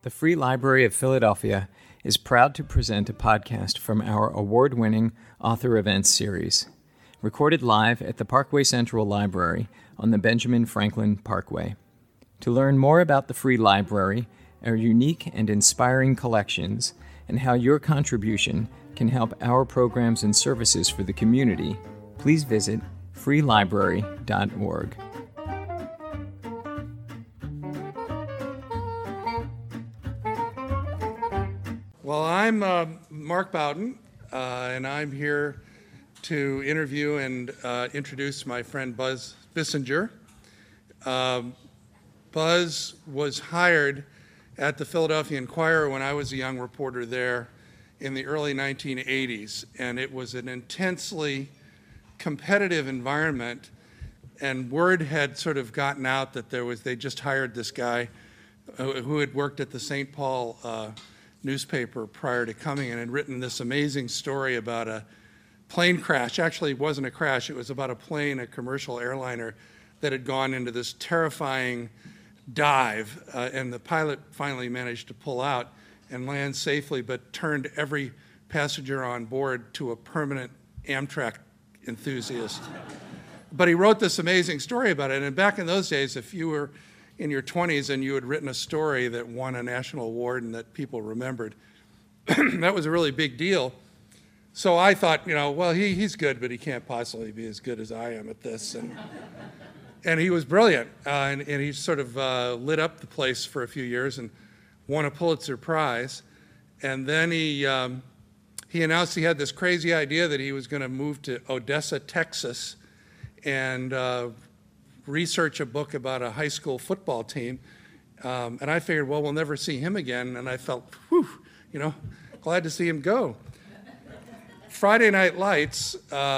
The Free Library of Philadelphia is proud to present a podcast from our award-winning Author Events series, recorded live at the Parkway Central Library on the Benjamin Franklin Parkway. To learn more about the Free Library, our unique and inspiring collections, and how your contribution can help our programs and services for the community, please visit freelibrary.org. Well, I'm Mark Bowden, and I'm here to interview and introduce my friend Buzz Bissinger. Buzz was hired at the Philadelphia Inquirer when I was a young reporter there in the early 1980s, and it was an intensely competitive environment, and word had sort of gotten out that they just hired this guy who had worked at the St. Paul newspaper prior to coming and had written this amazing story about a plane crash. Actually, it wasn't a crash. It was about a plane, a commercial airliner, that had gone into this terrifying dive, and the pilot finally managed to pull out and land safely, but turned every passenger on board to a permanent Amtrak enthusiast. But he wrote this amazing story about it, and back in those days, if you were in your 20s and you had written a story that won a national award and that people remembered, that was a really big deal. So I thought, well, he's good, but he can't possibly be as good as I am at this. And he was brilliant, and he sort of lit up the place for a few years and won a Pulitzer Prize. And then he announced he had this crazy idea that he was going to move to Odessa, Texas, and research a book about a high school football team. And I figured, well, we'll never see him again. And I felt, glad to see him go. Friday Night Lights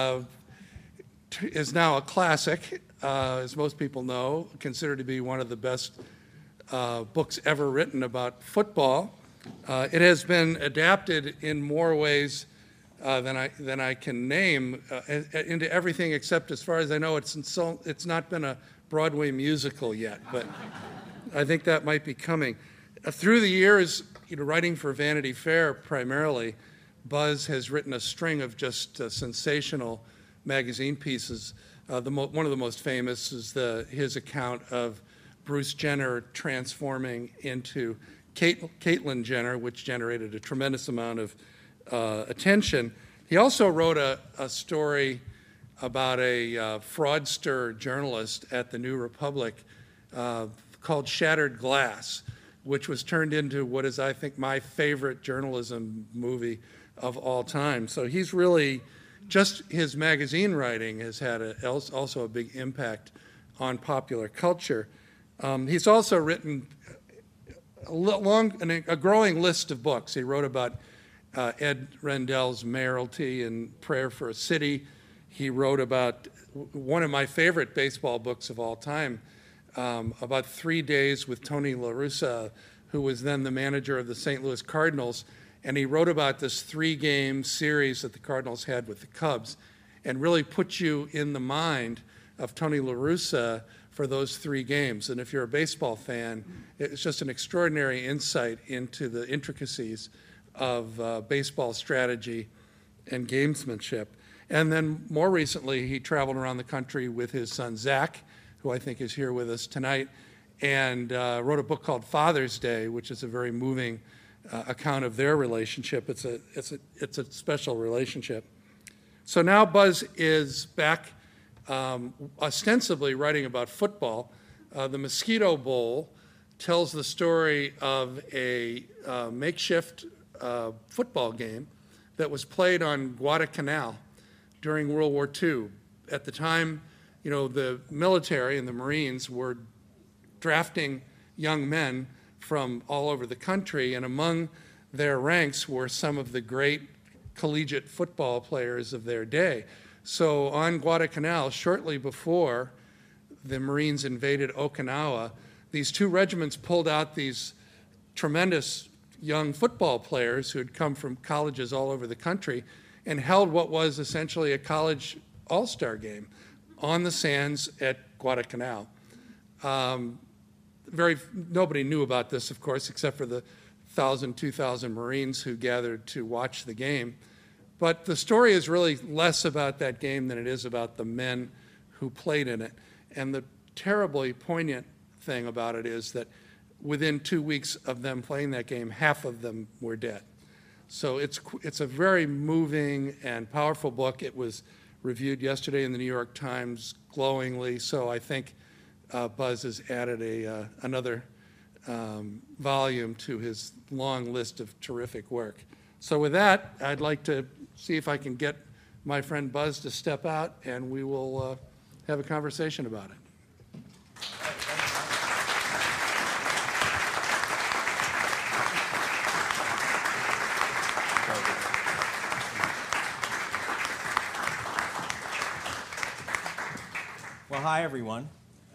is now a classic, as most people know, considered to be one of the best books ever written about football. It has been adapted in more ways than I can name into everything except, as far as I know, it's not been a Broadway musical yet, but I think that might be coming. Through the years, writing for Vanity Fair primarily, Buzz has written a string of just sensational magazine pieces. One of the most famous is his account of Bruce Jenner transforming into Caitlyn Jenner, which generated a tremendous amount of attention. He also wrote a story about a fraudster journalist at the New Republic called Shattered Glass, which was turned into what is, I think, my favorite journalism movie of all time. So he's really, just his magazine writing has had also a big impact on popular culture. He's also written a growing list of books. He wrote about Ed Rendell's Mayoralty and Prayer for a City. He wrote about one of my favorite baseball books of all time, about 3 days with Tony La Russa, who was then the manager of the St. Louis Cardinals. And he wrote about this 3-game series that the Cardinals had with the Cubs and really put you in the mind of Tony La Russa for those 3 games. And if you're a baseball fan, it's just an extraordinary insight into the intricacies of baseball strategy and gamesmanship. And then more recently, he traveled around the country with his son, Zach, who I think is here with us tonight, and wrote a book called Father's Day, which is a very moving account of their relationship. It's a special relationship. So now Buzz is back ostensibly writing about football. The Mosquito Bowl tells the story of a makeshift football game that was played on Guadalcanal during World War II. At the time, the military and the Marines were drafting young men from all over the country, and among their ranks were some of the great collegiate football players of their day. So on Guadalcanal, shortly before the Marines invaded Okinawa, these 2 regiments pulled out these tremendous young football players who had come from colleges all over the country and held what was essentially a college all-star game on the sands at Guadalcanal. nobody knew about this, of course, except for the 1,000, 2,000 Marines who gathered to watch the game. But the story is really less about that game than it is about the men who played in it. And the terribly poignant thing about it is that within 2 weeks of them playing that game, half of them were dead. So it's a very moving and powerful book. It was reviewed yesterday in the New York Times glowingly, so I think Buzz has added another volume to his long list of terrific work. So with that, I'd like to see if I can get my friend Buzz to step out, and we will have a conversation about it. Well, hi, everyone.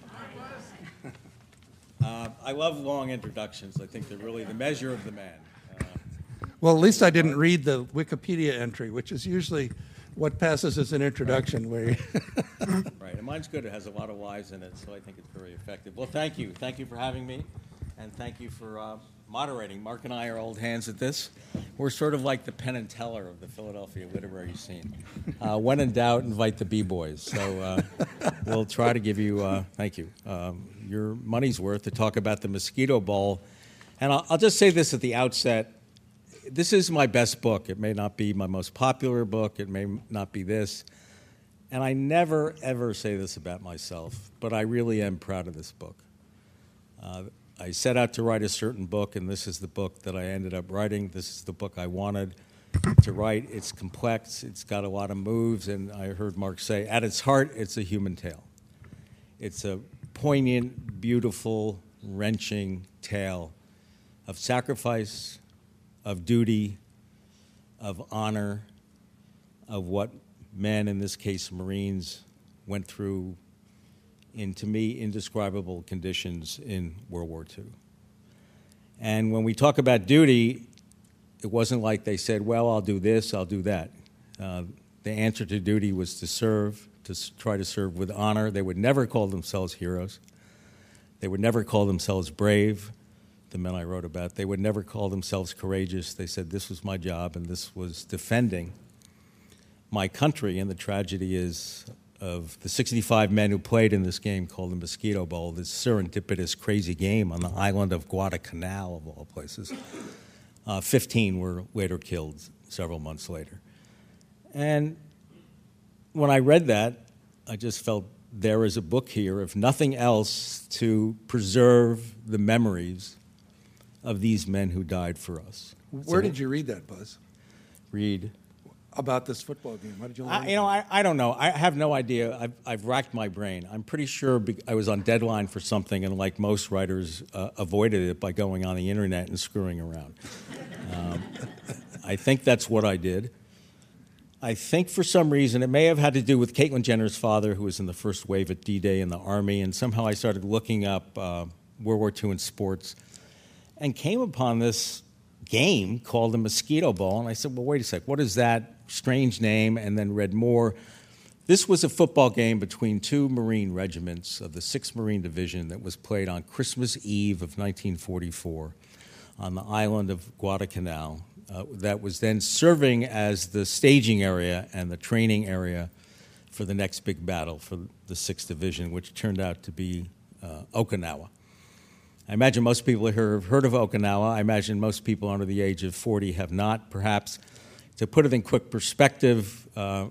I love long introductions. I think they're really the measure of the man. Well, at least I didn't read the Wikipedia entry, which is usually what passes as an introduction. Where Right, and mine's good. It has a lot of lies in it, so I think it's very effective. Well, thank you. Thank you for having me, and thank you for moderating. Mark and I are old hands at this. We're sort of like the Penn and Teller of the Philadelphia literary scene. When in doubt, invite the B-boys. So we'll try to give you, thank you, your money's worth to talk about the Mosquito Bowl. And I'll just say this at the outset. This is my best book. It may not be my most popular book. It may not be this. And I never, ever say this about myself, but I really am proud of this book. I set out to write a certain book, and this is the book that I ended up writing. This is the book I wanted to write. It's complex. It's got a lot of moves, and I heard Mark say, at its heart, it's a human tale. It's a poignant, beautiful, wrenching tale of sacrifice, of duty, of honor, of what men, in this case Marines, went through in, to me, indescribable conditions in World War II. And when we talk about duty, it wasn't like they said, well, I'll do this, I'll do that. The answer to duty was to serve, to try to serve with honor. They would never call themselves heroes. They would never call themselves brave, the men I wrote about. They would never call themselves courageous. They said this was my job, and this was defending my country. And the tragedy is of the 65 men who played in this game called the Mosquito Bowl, this serendipitous, crazy game on the island of Guadalcanal, of all places. 15 were later killed several months later. And when I read that, I just felt there is a book here, if nothing else, to preserve the memories of these men who died for us. Where did you read that, Buzz? Read about this football game. How did you learn? I don't know. I have no idea. I've racked my brain. I'm pretty sure I was on deadline for something, and like most writers, avoided it by going on the internet and screwing around. I think that's what I did. I think for some reason, it may have had to do with Caitlyn Jenner's father, who was in the first wave at D-Day in the Army, and somehow I started looking up World War II in sports and came upon this game called the Mosquito Bowl, and I said, well, wait a sec, what is that strange name? And then read more. This was a football game between two Marine regiments of the 6th Marine Division that was played on Christmas Eve of 1944 on the island of Guadalcanal. That was then serving as the staging area and the training area for the next big battle for the 6th Division, which turned out to be Okinawa. I imagine most people here have heard of Okinawa. I imagine most people under the age of 40 have not, perhaps. To put it in quick perspective,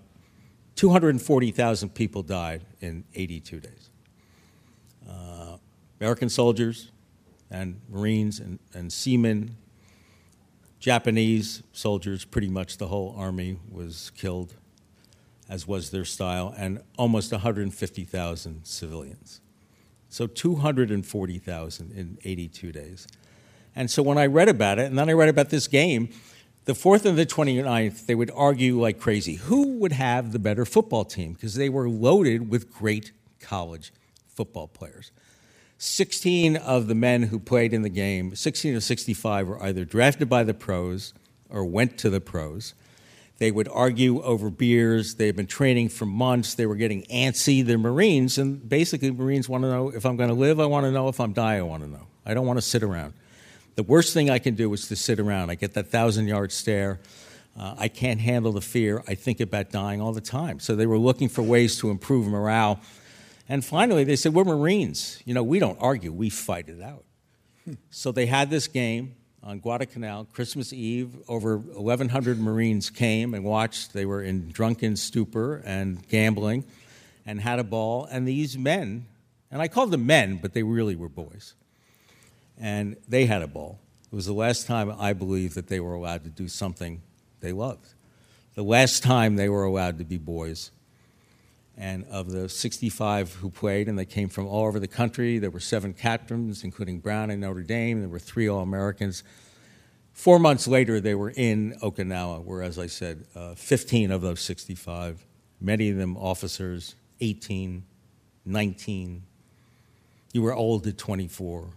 240,000 people died in 82 days. American soldiers and Marines and seamen, Japanese soldiers, pretty much the whole army was killed, as was their style, and almost 150,000 civilians. So 240,000 in 82 days. And so when I read about it, and then I read about this game, the 4th and the 29th, they would argue like crazy. Who would have the better football team? Because they were loaded with great college football players. 16 of the men who played in the game, 16 of 65, were either drafted by the pros or went to the pros. They would argue over beers. They had been training for months. They were getting antsy. They're Marines, and basically Marines want to know if I'm going to live, I want to know. If I'm dying, I want to know. I don't want to sit around. The worst thing I can do is to sit around. I get that 1,000-yard stare. I can't handle the fear. I think about dying all the time. So they were looking for ways to improve morale. And finally, they said, we're Marines. We don't argue. We fight it out. So they had this game on Guadalcanal, Christmas Eve. Over 1,100 Marines came and watched. They were in drunken stupor and gambling and had a ball. And these men, and I called them men, but they really were boys, and they had a ball. It was the last time, I believe, that they were allowed to do something they loved. The last time they were allowed to be boys. And of the 65 who played, and they came from all over the country, there were 7 captains, including Brown and Notre Dame. There were 3 All-Americans. 4 months later, they were in Okinawa, where, as I said, 15 of those 65, many of them officers, 18, 19. You were old at 24.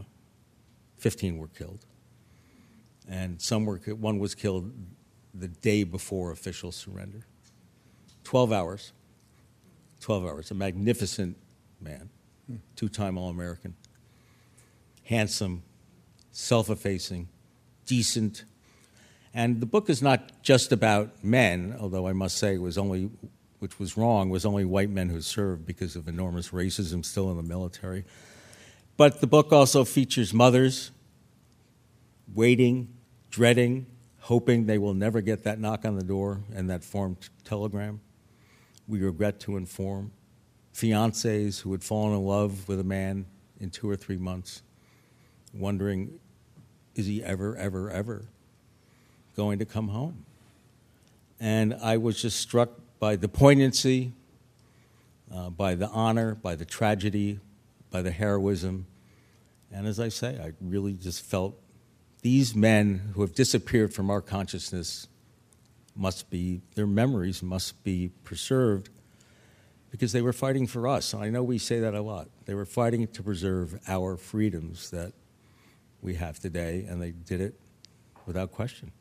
15 were killed. And one was killed the day before official surrender. 12 hours. 12 hours. A magnificent man, 2-time All-American, handsome, self-effacing, decent. And the book is not just about men, although I must say which was wrong, was only white men who served because of enormous racism still in the military. But the book also features mothers waiting, dreading, hoping they will never get that knock on the door and that formed telegram. We regret to inform. Fiancés who had fallen in love with a man in 2 or 3 months, wondering, is he ever, ever, ever going to come home? And I was just struck by the poignancy, by the honor, by the tragedy, by the heroism. And as I say, I really just felt these men who have disappeared from our consciousness their memories must be preserved because they were fighting for us. And I know we say that a lot. They were fighting to preserve our freedoms that we have today, and they did it without question.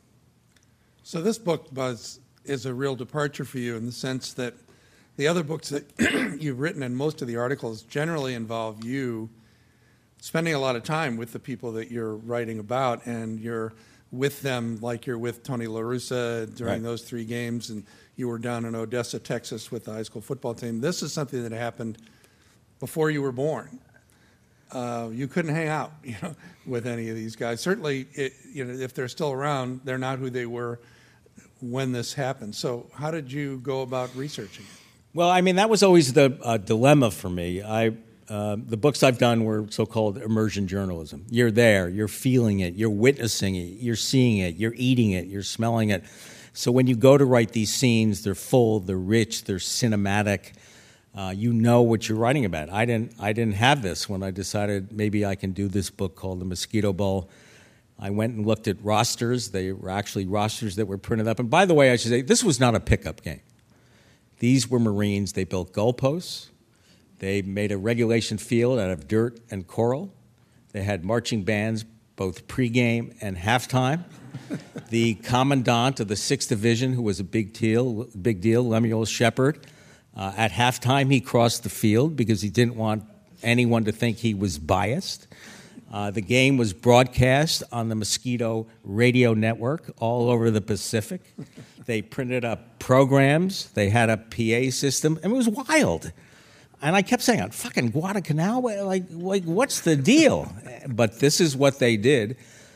So this book, Buzz, is a real departure for you in the sense that the other books that you've written and most of the articles generally involve you spending a lot of time with the people that you're writing about, and you're with them like you're with Tony La Russa during those 3 games, and you were down in Odessa, Texas with the high school football team. This is something that happened before you were born. You couldn't hang out, with any of these guys. Certainly, if they're still around, they're not who they were when this happened. So how did you go about researching it? Well, I mean, that was always the dilemma for me. The books I've done were so-called immersion journalism. You're there, you're feeling it, you're witnessing it, you're seeing it, you're eating it, you're smelling it. So when you go to write these scenes, they're full, they're rich, they're cinematic. You know what you're writing about. I didn't have this when I decided maybe I can do this book called The Mosquito Bowl. I went and looked at rosters. They were actually rosters that were printed up. And by the way, I should say, this was not a pickup game. These were Marines. They built goalposts. They made a regulation field out of dirt and coral. They had marching bands both pregame and halftime. The commandant of the 6th Division, who was a big deal, Lemuel Shepard, at halftime he crossed the field because he didn't want anyone to think he was biased. The game was broadcast on the Mosquito radio network all over the Pacific. They printed up programs. They had a PA system. And it was wild. And I kept saying, fucking Guadalcanal? Like, what's the deal? But this is what they did.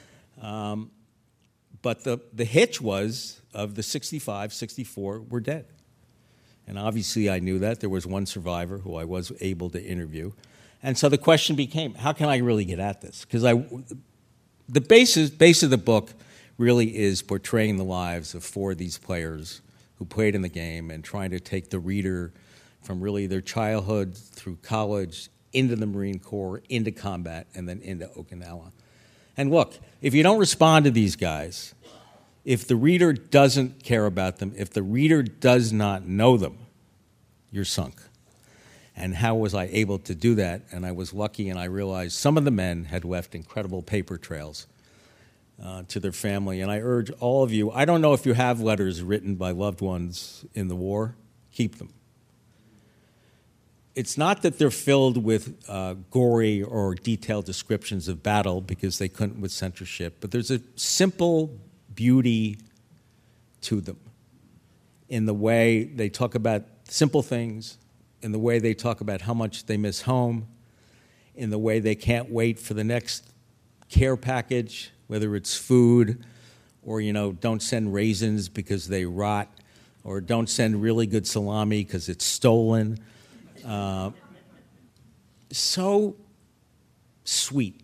But the hitch was, of the 65, 64 were dead. And obviously I knew that. There was one survivor who I was able to interview. And so the question became, how can I really get at this? Because the base of the book really is portraying the lives of 4 of these players who played in the game and trying to take the reader from really their childhood through college, into the Marine Corps, into combat, and then into Okinawa. And look, if you don't respond to these guys, if the reader doesn't care about them, if the reader does not know them, you're sunk. And how was I able to do that? And I was lucky, and I realized some of the men had left incredible paper trails. to their family. And I urge all of you, I don't know if you have letters written by loved ones in the war, keep them. It's not that they're filled with gory or detailed descriptions of battle because they couldn't with censorship, but there's a simple beauty to them in the way they talk about simple things, in the way they talk about how much they miss home, in the way they can't wait for the next care package, whether it's food or, don't send raisins because they rot, or don't send really good salami because it's stolen. So sweet,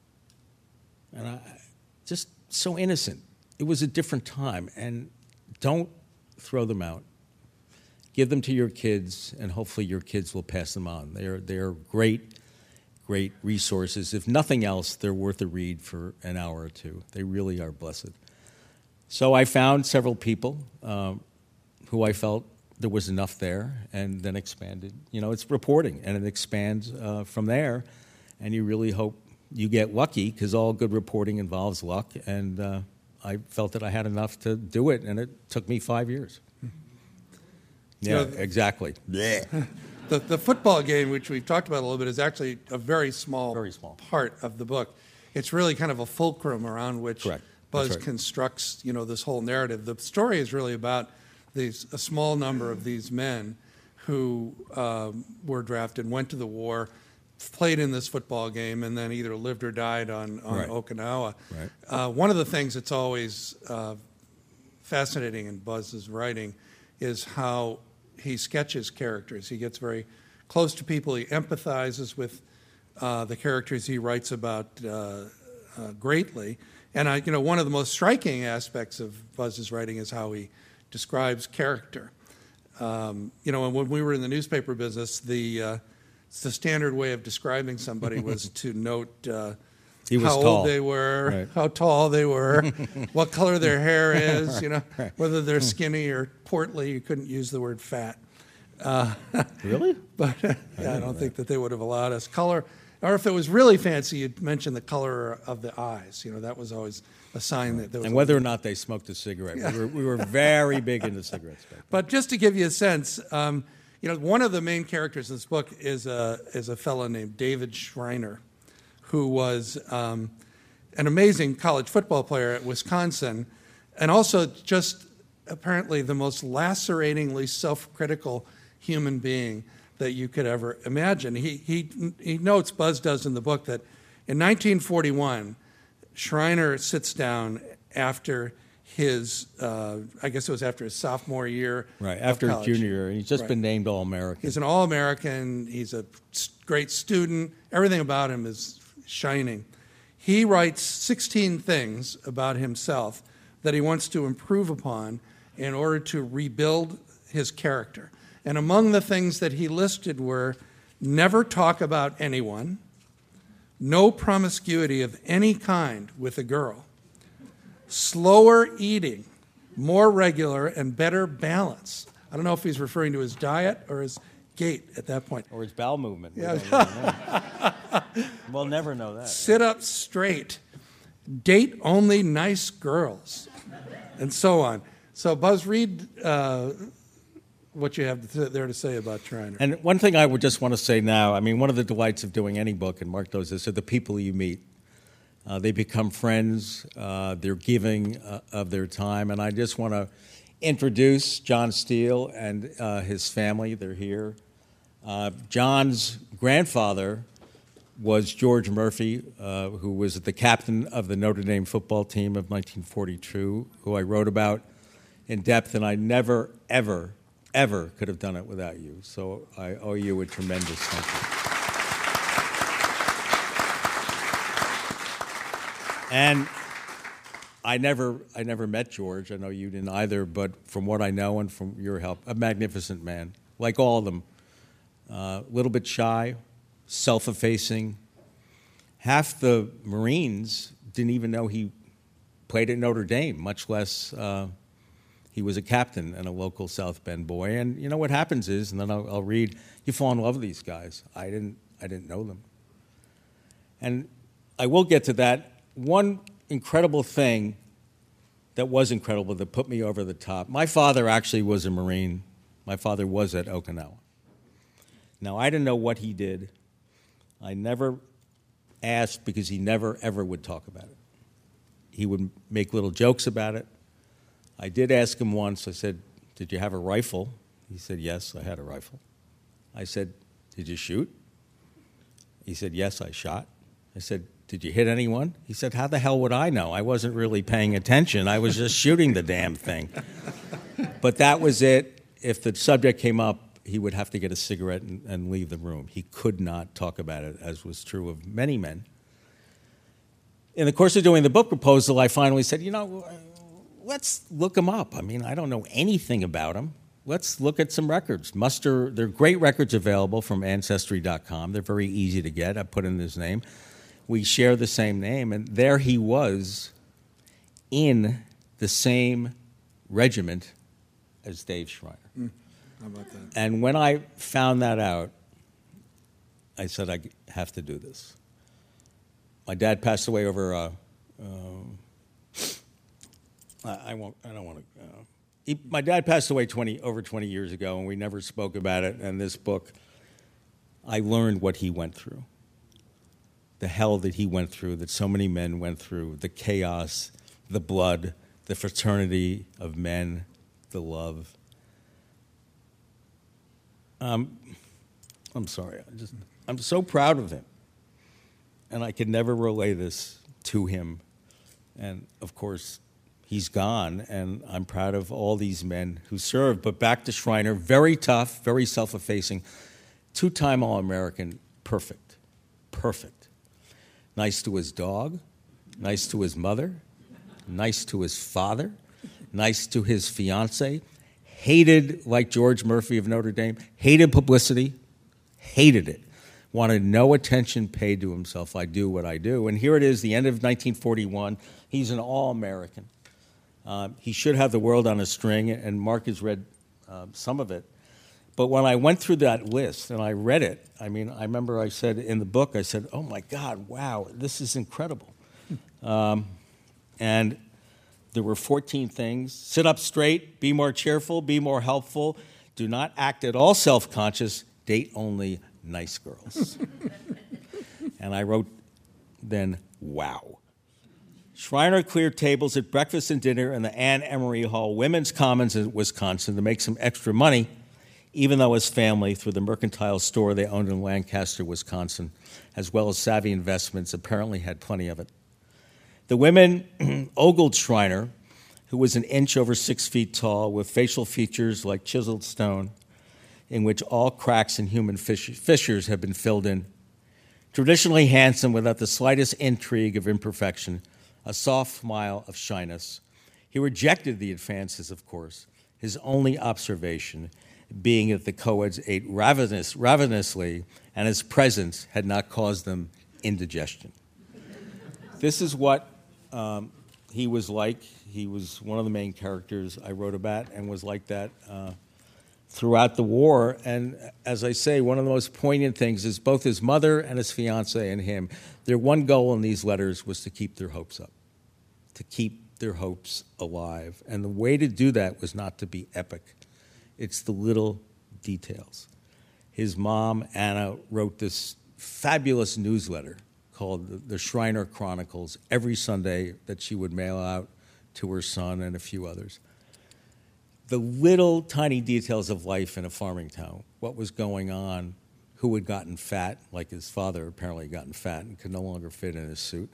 and just so innocent. It was a different time, and don't throw them out. Give them to your kids, and hopefully your kids will pass them on. They're great resources. If nothing else, they're worth a read for an hour or two. They really are blessed. So I found several people who I felt there was enough there, and then expanded. It's reporting, and it expands from there, and you really hope you get lucky, because all good reporting involves luck, and I felt that I had enough to do it, and it took me 5 years. Yeah, exactly. The football game, which we've talked about a little bit, is actually a very small part of the book. It's really kind of a fulcrum around which Buzz constructs, this whole narrative. The story is really about a small number of these men who were drafted, went to the war, played in this football game, and then either lived or died on Okinawa. Right. One of the things that's always fascinating in Buzz's writing is how he sketches characters. He gets very close to people. He empathizes with the characters he writes about greatly. And one of the most striking aspects of Buzz's writing is how he describes character. And when we were in the newspaper business, the standard way of describing somebody was to note how old they were, how tall they were, what color their hair is, whether they're skinny or portly. You couldn't use the word fat. Really? But I don't think that they would have allowed us. Color, or if it was really fancy, you'd mention the color of the eyes. That was always a sign that there was. And whether or not they smoked a cigarette. Yeah. We were very big into cigarettes back then. But just to give you a sense, one of the main characters in this book is a fellow named David Schreiner, who was an amazing college football player at Wisconsin, and also just apparently the most laceratingly self-critical human being that you could ever imagine. He notes, Buzz does in the book, that in 1941, Schreiner sits down after his, I guess it was after his sophomore year. Right, after his junior year. And he's just been named All-American. He's an All-American. He's a great student. Everything about him is shining. He writes 16 things about himself that he wants to improve upon in order to rebuild his character. And among the things that he listed were never talk about anyone, no promiscuity of any kind with a girl, slower eating, more regular, and better balance. I don't know if he's referring to his diet or his gait at that point. Or his bowel movement. We'll never know that. Sit up straight, date only nice girls, and so on. So, Buzz, read what you have there to say about Schreiner. And one thing I would just want to say now, one of the delights of doing any book, and Mark knows this, are the people you meet. They become friends. They're giving of their time. And I just want to introduce John Steele and his family. They're here. John's grandfather was George Murphy, who was the captain of the Notre Dame football team of 1942, who I wrote about in depth, and I never, ever, ever could have done it without you. So I owe you a tremendous thank you. And I never met George. I know you didn't either, but from what I know and from your help, a magnificent man, like all of them. A little bit shy, self-effacing. Half the Marines didn't even know he played at Notre Dame, much less he was a captain and a local South Bend boy. And what happens is, and then I'll read, you fall in love with these guys. I didn't know them. And I will get to that. One incredible thing that was incredible that put me over the top. My father actually was a Marine. My father was at Okinawa. Now, I didn't know what he did. I never asked because he never, ever would talk about it. He would make little jokes about it. I did ask him once, I said, "Did you have a rifle?" He said, "Yes, I had a rifle." I said, "Did you shoot?" He said, "Yes, I shot." I said, "Did you hit anyone?" He said, "How the hell would I know? I wasn't really paying attention. I was just shooting the damn thing." But that was it. If the subject came up, he would have to get a cigarette and leave the room. He could not talk about it, as was true of many men. In the course of doing the book proposal, I finally said, let's look him up. I mean, I don't know anything about him. Let's look at some records. There are great records available from Ancestry.com. They're very easy to get. I put in his name. We share the same name, and there he was in the same regiment as Dave Schreiner. How about that? And when I found that out, I said, I have to do this. My dad passed away over, I don't want to, my dad passed away over 20 years ago, and we never spoke about it. And this book, I learned what he went through, the hell that he went through, that so many men went through, the chaos, the blood, the fraternity of men, the love. I'm sorry. I'm so proud of him. And I could never relay this to him. And, of course, he's gone, and I'm proud of all these men who served. But back to Schreiner, very tough, very self-effacing, two-time All-American, perfect. Nice to his dog, nice to his mother, nice to his father, nice to his fiancée, hated, like George Murphy of Notre Dame, hated publicity, hated it. Wanted no attention paid to himself. I do what I do. And here it is, the end of 1941. He's an All-American. He should have the world on a string, and Mark has read some of it. But when I went through that list and I read it, I remember I said in the book, I said, oh, my God, wow, this is incredible. And there were 14 things. Sit up straight, be more cheerful, be more helpful, do not act at all self-conscious, date only nice girls. And I wrote then, wow. Schreiner cleared tables at breakfast and dinner in the Anne Emery Hall Women's Commons in Wisconsin to make some extra money, even though his family, through the mercantile store they owned in Lancaster, Wisconsin, as well as Savvy Investments, apparently had plenty of it. The women ogled Schreiner, who was an inch over 6 feet tall, with facial features like chiseled stone, in which all cracks and human fissures have been filled in. Traditionally handsome without the slightest intrigue of imperfection, a soft smile of shyness. He rejected the advances, of course, his only observation being that the co-eds ate ravenously and his presence had not caused them indigestion. This is what he was like. He was one of the main characters I wrote about and was like that throughout the war. And as I say, one of the most poignant things is both his mother and his fiancée and him, their one goal in these letters was to keep their hopes up, to keep their hopes alive. And the way to do that was not to be epic. It's the little details. His mom, Anna, wrote this fabulous newsletter called the Schreiner Chronicles every Sunday that she would mail out to her son and a few others. The little tiny details of life in a farming town, what was going on, who had gotten fat, like his father apparently had gotten fat and could no longer fit in his suit,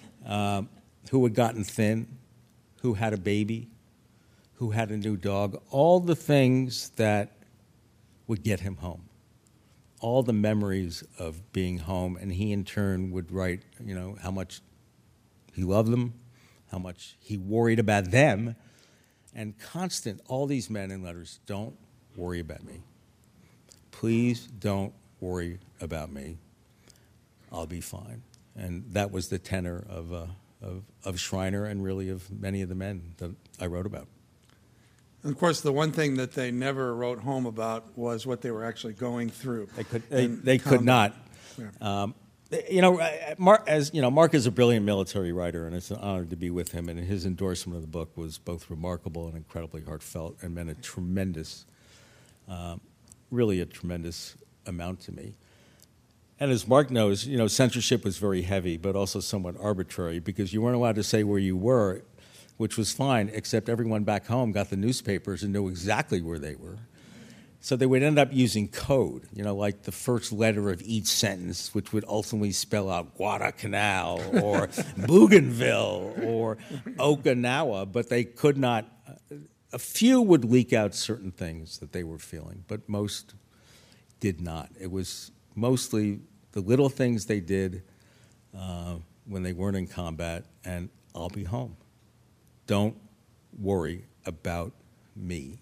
who had gotten thin, who had a baby, who had a new dog, all the things that would get him home, all the memories of being home, and he in turn would write, how much he loved them, how much he worried about them, and constant, all these men in letters, don't worry about me. Please don't worry about me. I'll be fine. And that was the tenor of Schreiner and really of many of the men that I wrote about. And of course, the one thing that they never wrote home about was what they were actually going through. They could not. Yeah. Mark is a brilliant military writer, and it's an honor to be with him. And his endorsement of the book was both remarkable and incredibly heartfelt, and meant a tremendous, really a tremendous amount to me. And as Mark knows, censorship was very heavy, but also somewhat arbitrary, because you weren't allowed to say where you were, which was fine, except everyone back home got the newspapers and knew exactly where they were. So they would end up using code, like the first letter of each sentence, which would ultimately spell out Guadalcanal or Bougainville or Okinawa, but they could not. A few would leak out certain things that they were feeling, but most did not. It was mostly the little things they did when they weren't in combat, and I'll be home. Don't worry about me.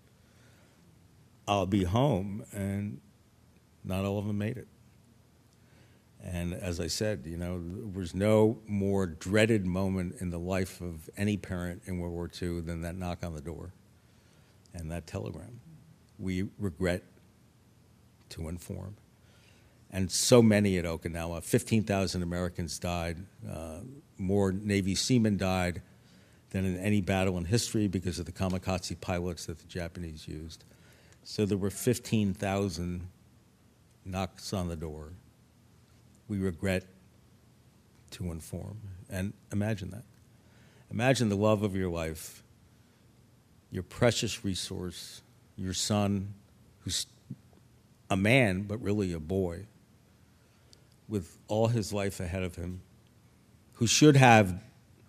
I'll be home, and not all of them made it. And as I said, there was no more dreaded moment in the life of any parent in World War II than that knock on the door and that telegram. We regret to inform. And so many at Okinawa, 15,000 Americans died, more Navy seamen died than in any battle in history because of the kamikaze pilots that the Japanese used. So there were 15,000 knocks on the door. We regret to inform. And imagine that. Imagine the love of your life, your precious resource, your son, who's a man, but really a boy, with all his life ahead of him, who should have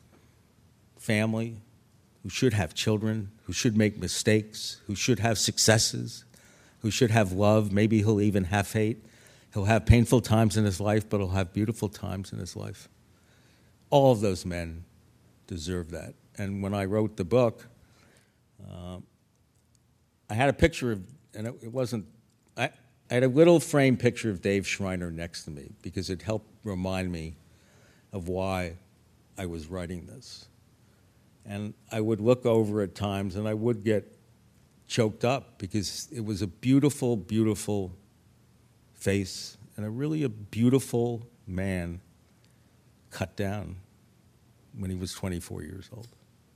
family, who should have children, who should make mistakes, who should have successes, who should have love. Maybe he'll even have hate. He'll have painful times in his life, but he'll have beautiful times in his life. All of those men deserve that. And when I wrote the book, I had a picture of, and it wasn't, I had a little framed picture of Dave Schreiner next to me because it helped remind me of why I was writing this. And I would look over at times and I would get choked up because it was a beautiful, beautiful face and a beautiful man cut down when he was 24 years old.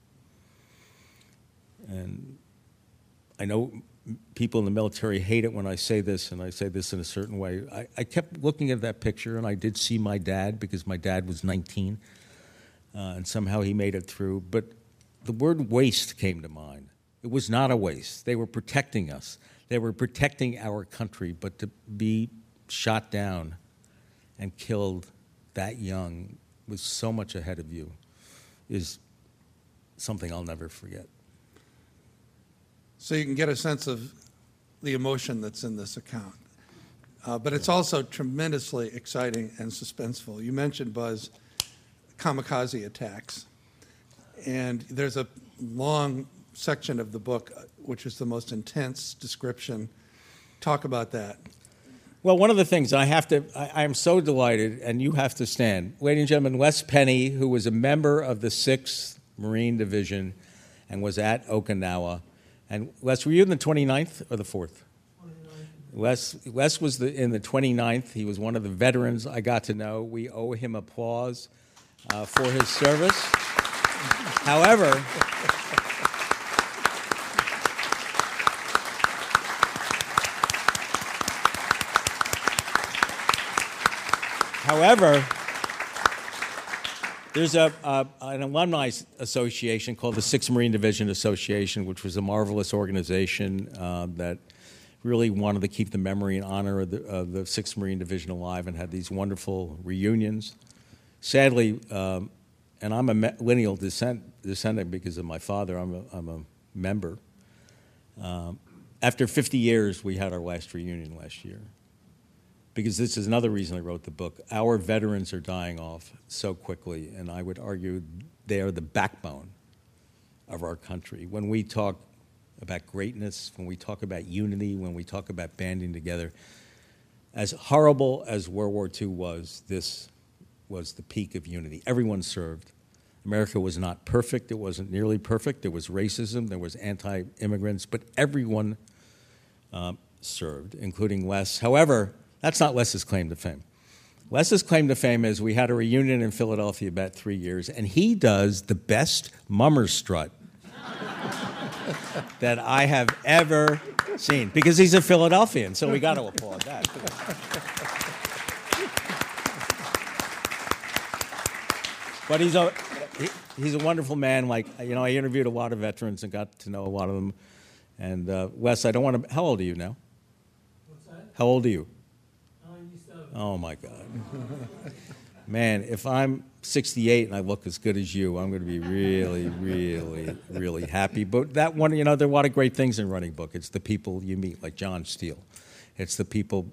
And I know people in the military hate it when I say this, and I say this in a certain way. I kept looking at that picture, and I did see my dad because my dad was 19, and somehow he made it through. But the word waste came to mind. It was not a waste. They were protecting us. They were protecting our country, but to be shot down and killed that young with so much ahead of you is something I'll never forget. So you can get a sense of the emotion that's in this account. But it's also tremendously exciting and suspenseful. You mentioned, Buzz, kamikaze attacks. And there's a long section of the book, which is the most intense description. Talk about that. Well, one of the things I am so delighted, and you have to stand. Ladies and gentlemen, Les Penny, who was a member of the 6th Marine Division and was at Okinawa. And Les, were you in the 29th or the 4th? 29th. Les was in the 29th. He was one of the veterans I got to know. We owe him applause for his service. However, there's an alumni association called the 6th Marine Division Association, which was a marvelous organization that really wanted to keep the memory and honor of the 6th Marine Division alive and had these wonderful reunions. Sadly, and I'm a lineal descendant because of my father, I'm a member. After 50 years, we had our last reunion last year. Because this is another reason I wrote the book. Our veterans are dying off so quickly, and I would argue they are the backbone of our country. When we talk about greatness, when we talk about unity, when we talk about banding together, as horrible as World War II was, this was the peak of unity. Everyone served. America was not perfect. It wasn't nearly perfect. There was racism. There was anti-immigrants. But everyone served, including Les. However, that's not Les's claim to fame. Wes's claim to fame is we had a reunion in Philadelphia about 3 years, and he does the best mummer strut that I have ever seen, because he's a Philadelphian, so we got to applaud that. But he's a wonderful man. Like, you know, I interviewed a lot of veterans and got to know a lot of them. And Wes, I don't want to. How old are you now? What's that? How old are you? 97. Oh my God, man! If I'm 68 and I look as good as you, I'm going to be really, really, really happy. But that one, you know, there are a lot of great things in Running Book. It's the people you meet, like John Steele. It's the people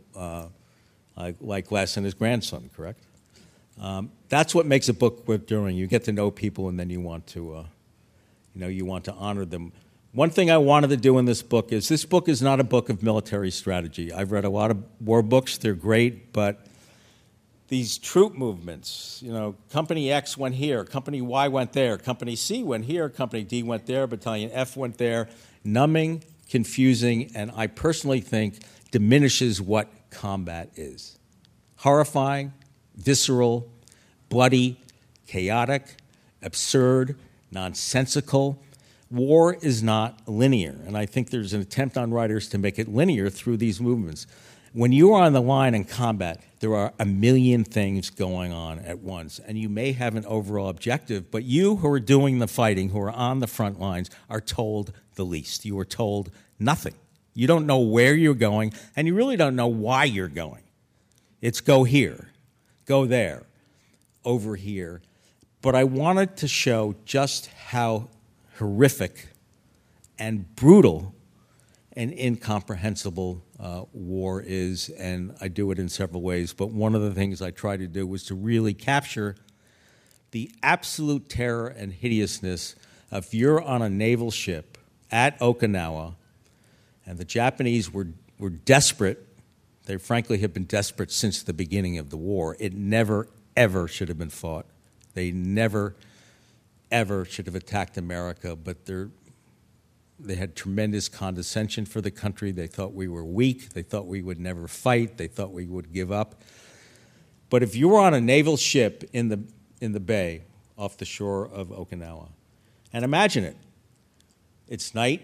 like Wes and his grandson. Correct. That's what makes a book worth doing. You get to know people, and then you want to, you want to honor them. One thing I wanted to do in this book is not a book of military strategy. I've read a lot of war books. They're great, but these troop movements, you know, Company X went here, Company Y went there, Company C went here, Company D went there, Battalion F went there, numbing, confusing, and I personally think diminishes what combat is. Horrifying, visceral, bloody, chaotic, absurd, nonsensical. War is not linear, and I think there's an attempt on writers to make it linear through these movements. When you are on the line in combat, there are a million things going on at once, and you may have an overall objective, but you who are doing the fighting, who are on the front lines, are told the least. You are told nothing. You don't know where you're going, and you really don't know why you're going. It's go here, go there, over here. But I wanted to show just how horrific and brutal and incomprehensible war is, and I do it in several ways. But one of the things I tried to do was to really capture the absolute terror and hideousness of you're on a naval ship at Okinawa, and the Japanese were desperate. They frankly have been desperate since the beginning of the war. It never, ever should have been fought. They never, ever should have attacked America, but they had tremendous condescension for the country. They thought we were weak. They thought we would never fight. They thought we would give up. But if you were on a naval ship in the bay off the shore of Okinawa, and imagine it, it's night,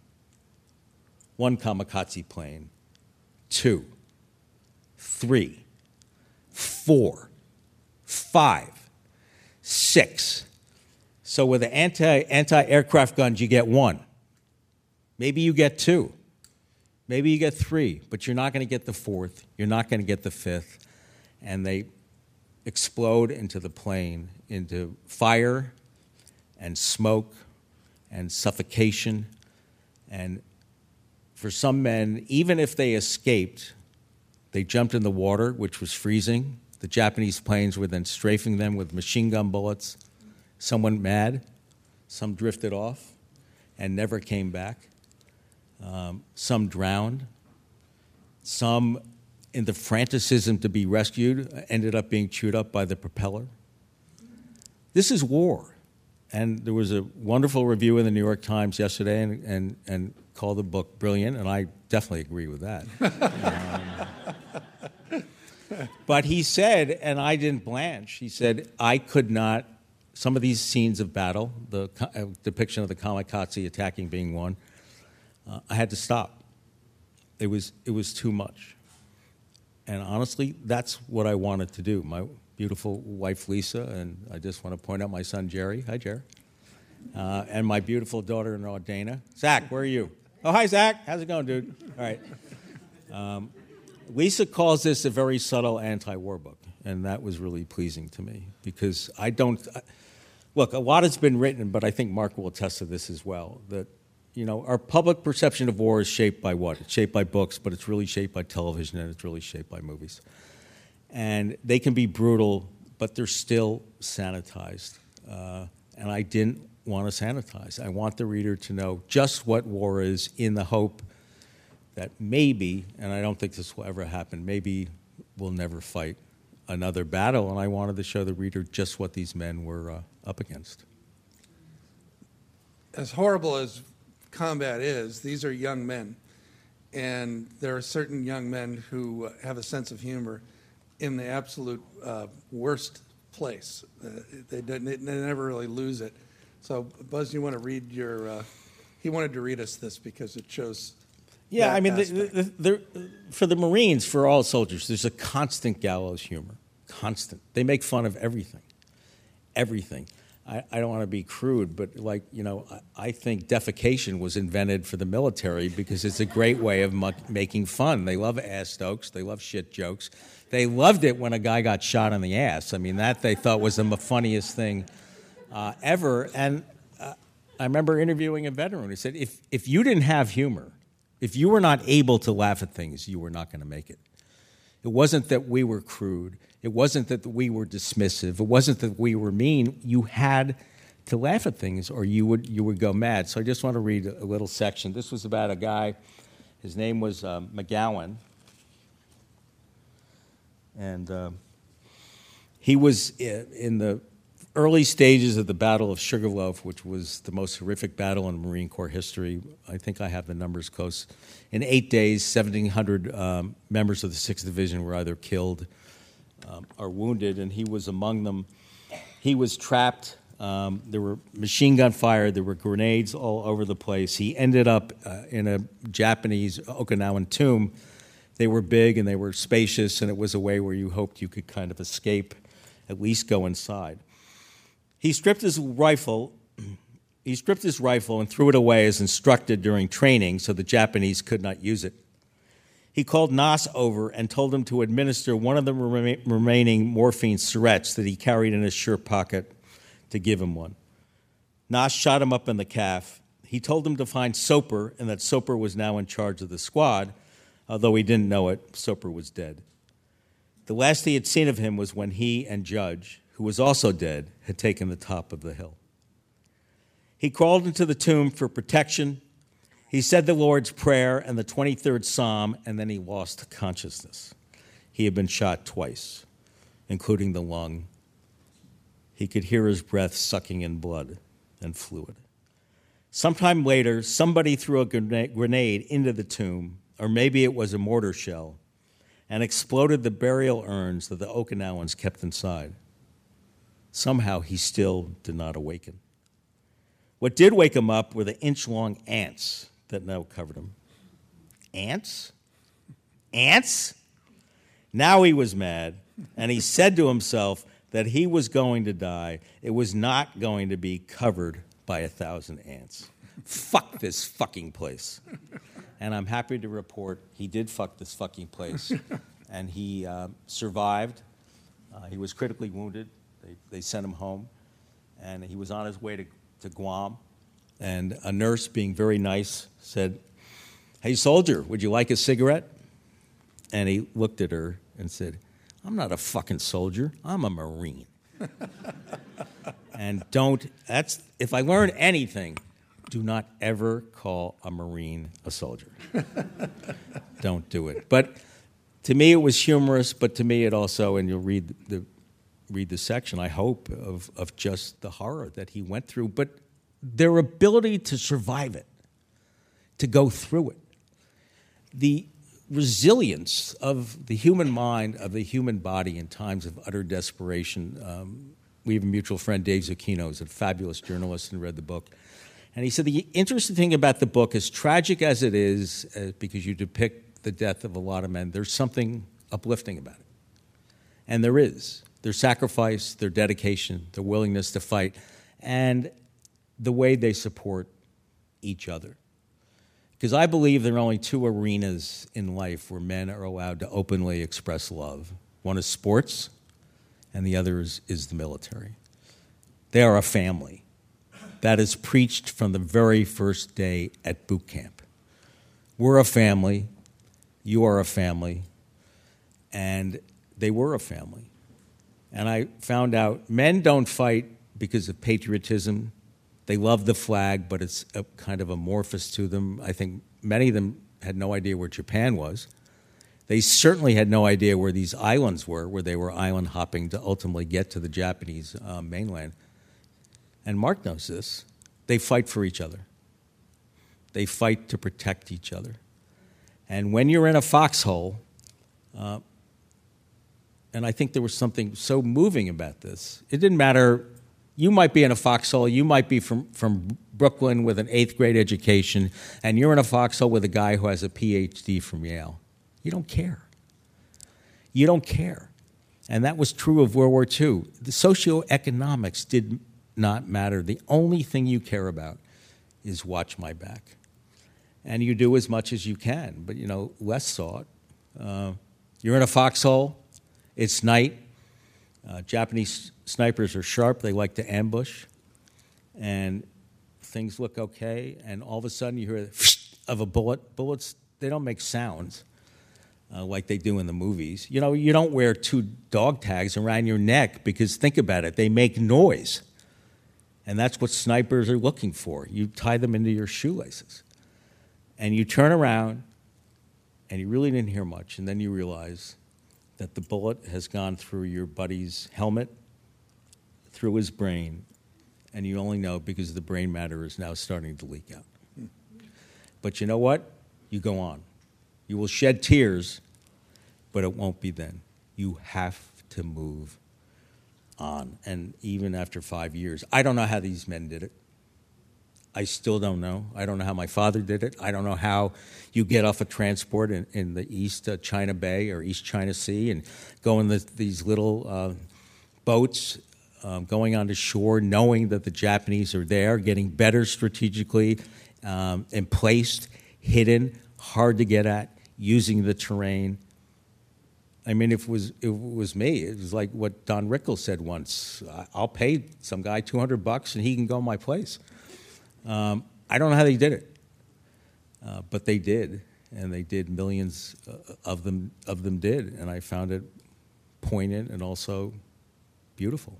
1 kamikaze plane, 2, 3, 4, 5, 6. So with the anti-aircraft guns, you get 1. Maybe you get 2. Maybe you get 3, but you're not going to get the 4th. You're not going to get the 5th. And they explode into the plane, into fire and smoke and suffocation. And for some men, even if they escaped, they jumped in the water, which was freezing. The Japanese planes were then strafing them with machine gun bullets. Some went mad. Some drifted off and never came back. Some drowned. Some, in the franticism to be rescued, ended up being chewed up by the propeller. This is war. And there was a wonderful review in the New York Times yesterday and called the book brilliant, and I definitely agree with that. But he said, and I didn't blanch, he said, I could not, some of these scenes of battle, the depiction of the kamikaze attacking being one, I had to stop. It was too much. And honestly, that's what I wanted to do. My beautiful wife, Lisa, and I just want to point out my son, Jerry. Hi, Jerry. And my beautiful daughter-in-law, Dana. Zach, where are you? Oh, hi, Zach. How's it going, dude? All right. Lisa calls this a very subtle anti-war book, and that was really pleasing to me because look, a lot has been written, but I think Mark will attest to this as well, that our public perception of war is shaped by what? It's shaped by books, but it's really shaped by television, and it's really shaped by movies. And they can be brutal, but they're still sanitized. And I didn't want to sanitize. I want the reader to know just what war is in the hope that maybe, and I don't think this will ever happen, maybe we'll never fight another battle, and I wanted to show the reader just what these men were up against. As horrible as combat is, these are young men, and there are certain young men who have a sense of humor, in the absolute worst place. They never really lose it. So, Buzz, you want to read your... he wanted to read us this because it shows... Yeah, I mean, for the Marines, for all soldiers, there's a constant gallows humor. Constant. They make fun of everything. Everything. I don't want to be crude, but I think defecation was invented for the military because it's a great way of making fun. They love ass stokes. They love shit jokes. They loved it when a guy got shot in the ass. I mean, that they thought was the funniest thing ever. And I remember interviewing a veteran who said, if you didn't have humor, if you were not able to laugh at things, you were not going to make it. It wasn't that we were crude. It wasn't that we were dismissive. It wasn't that we were mean. You had to laugh at things or you would go mad. So I just want to read a little section. This was about a guy. His name was McGowan. And he was in the early stages of the Battle of Sugarloaf, which was the most horrific battle in Marine Corps history. I think I have the numbers close. In 8 days, 1,700 members of the 6th Division were either killed or wounded, and he was among them. He was trapped. There were machine gun fire. There were grenades all over the place. He ended up in a Japanese Okinawan tomb. They were big and they were spacious, and it was a way where you hoped you could kind of escape, at least go inside. He stripped his rifle and threw it away as instructed during training so the Japanese could not use it. He called Nas over and told him to administer one of the remaining morphine syrettes that he carried in his shirt pocket to give him one. Nas shot him up in the calf. He told him to find Soper and that Soper was now in charge of the squad. Although he didn't know it, Soper was dead. The last he had seen of him was when he and Judge, who was also dead, had taken the top of the hill. He crawled into the tomb for protection. He said the Lord's Prayer and the 23rd Psalm, and then he lost consciousness. He had been shot twice, including the lung. He could hear his breath sucking in blood and fluid. Sometime later, somebody threw a grenade into the tomb, or maybe it was a mortar shell, and exploded the burial urns that the Okinawans kept inside. Somehow he still did not awaken. What did wake him up were the inch-long ants that now covered him. Ants? Ants? Now he was mad, and he said to himself that he was going to die. It was not going to be covered by 1,000 ants. Fuck this fucking place. And I'm happy to report he did fuck this fucking place, and he survived. He was critically wounded. They sent him home, and he was on his way to Guam. And a nurse, being very nice, said, "Hey, soldier, would you like a cigarette?" And he looked at her and said, "I'm not a fucking soldier. I'm a Marine." And if I learned anything, do not ever call a Marine a soldier. Don't do it. But to me, it was humorous, but to me it also, and you'll read the section, I hope, of just the horror that he went through, but their ability to survive it, to go through it, the resilience of the human mind, of the human body in times of utter desperation. We have a mutual friend, Dave Zucchino, who's a fabulous journalist and read the book. And he said the interesting thing about the book, as tragic as it is, because you depict the death of a lot of men, there's something uplifting about it. And there is. Their sacrifice, their dedication, their willingness to fight, and the way they support each other. Because I believe there are only two arenas in life where men are allowed to openly express love. One is sports, and the other is the military. They are a family. That is preached from the very first day at boot camp. We're a family. You are a family. And they were a family. And I found out men don't fight because of patriotism. They love the flag, but it's a kind of amorphous to them. I think many of them had no idea where Japan was. They certainly had no idea where these islands were, where they were island hopping to ultimately get to the Japanese mainland. And Mark knows this. They fight for each other. They fight to protect each other. And when you're in a foxhole, And I think there was something so moving about this. It didn't matter. You might be in a foxhole. You might be from Brooklyn with an 8th grade education, and you're in a foxhole with a guy who has a PhD from Yale. You don't care. You don't care. And that was true of World War II. The socioeconomics did not matter. The only thing you care about is watch my back. And you do as much as you can. But, Wes saw it. You're in a foxhole. It's night. Japanese snipers are sharp. They like to ambush. And things look okay. And all of a sudden you hear of a bullet. Bullets, they don't make sounds like they do in the movies. You don't wear 2 dog tags around your neck because, think about it, they make noise. And that's what snipers are looking for. You tie them into your shoelaces. And you turn around, and you really didn't hear much. And then you realize that the bullet has gone through your buddy's helmet, through his brain, and you only know because the brain matter is now starting to leak out. But you know what? You go on. You will shed tears, but it won't be then. You have to move on. And even after 5 years, I don't know how these men did it. I still don't know. I don't know how my father did it. I don't know how you get off a transport in the East China Bay or East China Sea and go in these little boats going onto shore, knowing that the Japanese are there, getting better strategically and placed, hidden, hard to get at, using the terrain. I mean, if it was me, it was like what Don Rickles said once. I'll pay some guy $200 and he can go my place. I don't know how they did it, but they did, and they did. Millions of them did, and I found it poignant and also beautiful.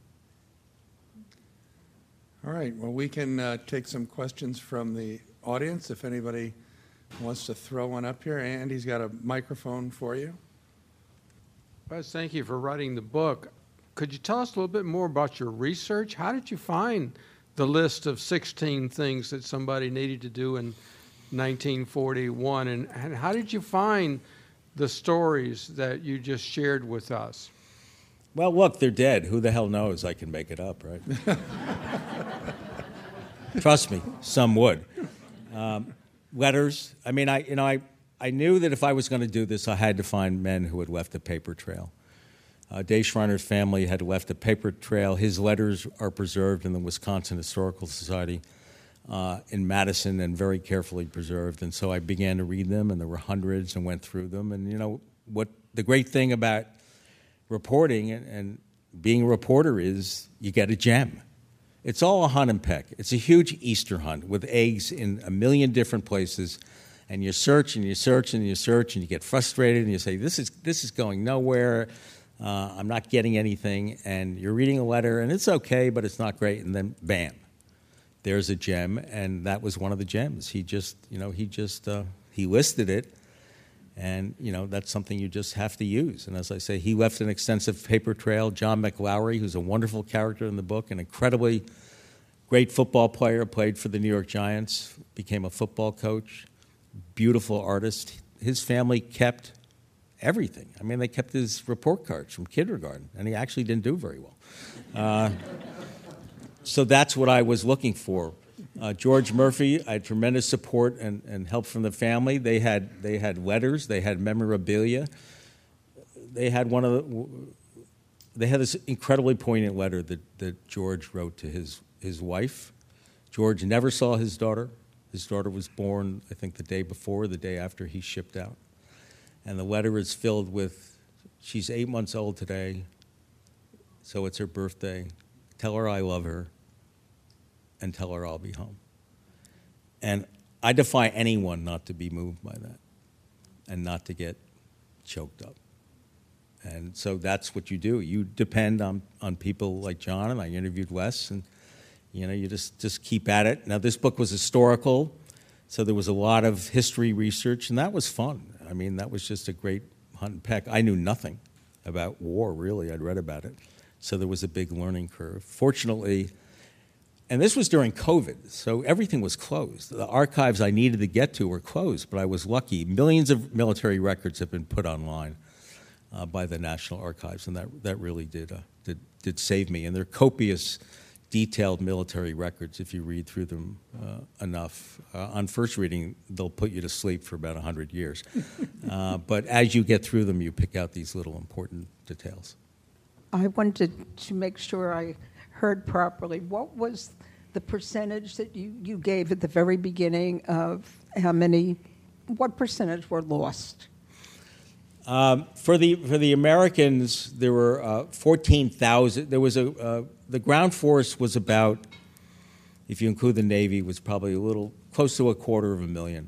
All right. Well, we can take some questions from the audience if anybody wants to throw one up here. Andy's got a microphone for you. Buzz, thank you for writing the book. Could you tell us a little bit more about your research? How did you find the list of 16 things that somebody needed to do in 1941, and how did you find the stories that you just shared with us? Well, look, they're dead. Who the hell knows? I can make it up, right? Trust me, some would. Letters. I mean, I knew that if I was going to do this, I had to find men who had left a paper trail. Dave Schreiner's family had left a paper trail. His letters are preserved in the Wisconsin Historical Society in Madison and very carefully preserved. And so I began to read them, and there were hundreds, and went through them. And what the great thing about reporting and being a reporter is you get a gem. It's all a hunt and peck. It's a huge Easter hunt with eggs in a million different places. And you search and you search and you search, and you get frustrated, and you say, this is going nowhere. I'm not getting anything, and you're reading a letter, and it's okay, but it's not great, and then bam, there's a gem, and that was one of the gems. He listed it, and that's something you just have to use. And as I say, he left an extensive paper trail. John McLowry, who's a wonderful character in the book, an incredibly great football player, played for the New York Giants, became a football coach, beautiful artist. His family kept everything. I mean, they kept his report cards from kindergarten, and he actually didn't do very well. So that's what I was looking for. George Murphy, I had tremendous support and help from the family. They had letters, they had memorabilia. They had this incredibly poignant letter that George wrote to his wife. George never saw his daughter. His daughter was born, I think, the day before, the day after he shipped out. And the letter is filled with, she's 8 months old today, so it's her birthday. Tell her I love her, and tell her I'll be home. And I defy anyone not to be moved by that and not to get choked up. And so that's what you do. You depend on people like John, and I interviewed Wes, and you just keep at it. Now, this book was historical, so there was a lot of history research, and that was fun. I mean, that was just a great hunt and peck. I knew nothing about war, really. I'd read about it. So there was a big learning curve. Fortunately, and this was during COVID, so everything was closed. The archives I needed to get to were closed, but I was lucky. Millions of military records have been put online. by the National Archives, and that really did save me. And they're copious, detailed military records. If you read through them enough, on first reading, they'll put you to sleep for about 100 years. But as you get through them, you pick out these little important details. I wanted to make sure I heard properly. What was the percentage that you gave at the very beginning of what percentage were lost? For the Americans, there were 14,000. There was the ground force was about, if you include the Navy, was probably a little close to 250,000.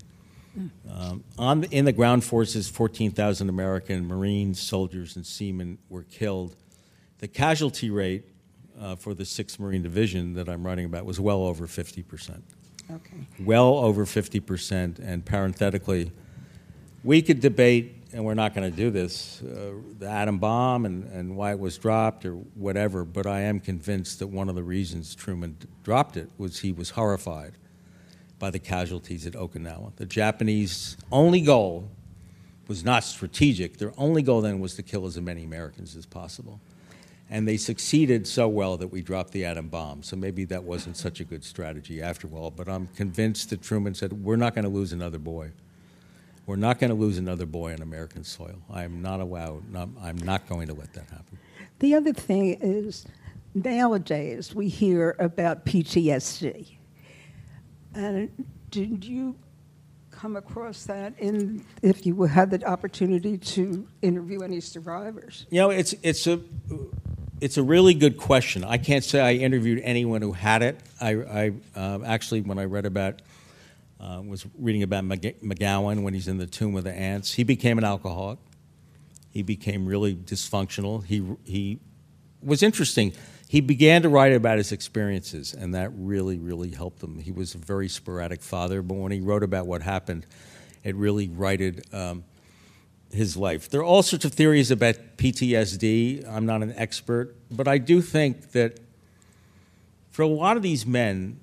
In the ground forces, 14,000 American Marines, soldiers, and seamen were killed. The casualty rate for the 6th Marine Division that I'm writing about was well over 50%. Okay. Well over 50%, and parenthetically, we could debate, and we're not going to do this, the atom bomb and why it was dropped or whatever, but I am convinced that one of the reasons Truman dropped it was he was horrified by the casualties at Okinawa. The Japanese' only goal was not strategic. Their only goal then was to kill as many Americans as possible. And they succeeded so well that we dropped the atom bomb. So maybe that wasn't such a good strategy after all, but I'm convinced that Truman said, we're not going to lose another boy. We're not going to lose another boy on American soil. I'm not going to let that happen. The other thing is, nowadays we hear about PTSD. And did you come across that if you had the opportunity to interview any survivors? You know, it's a really good question. I can't say I interviewed anyone who had it. I actually, when I read about, was reading about McGowan when he's in the Tomb of the Ants, he became an alcoholic. He became really dysfunctional. He was interesting. He began to write about his experiences, and that really, really helped him. He was a very sporadic father, but when he wrote about what happened, it really righted his life. There are all sorts of theories about PTSD. I'm not an expert, but I do think that for a lot of these men,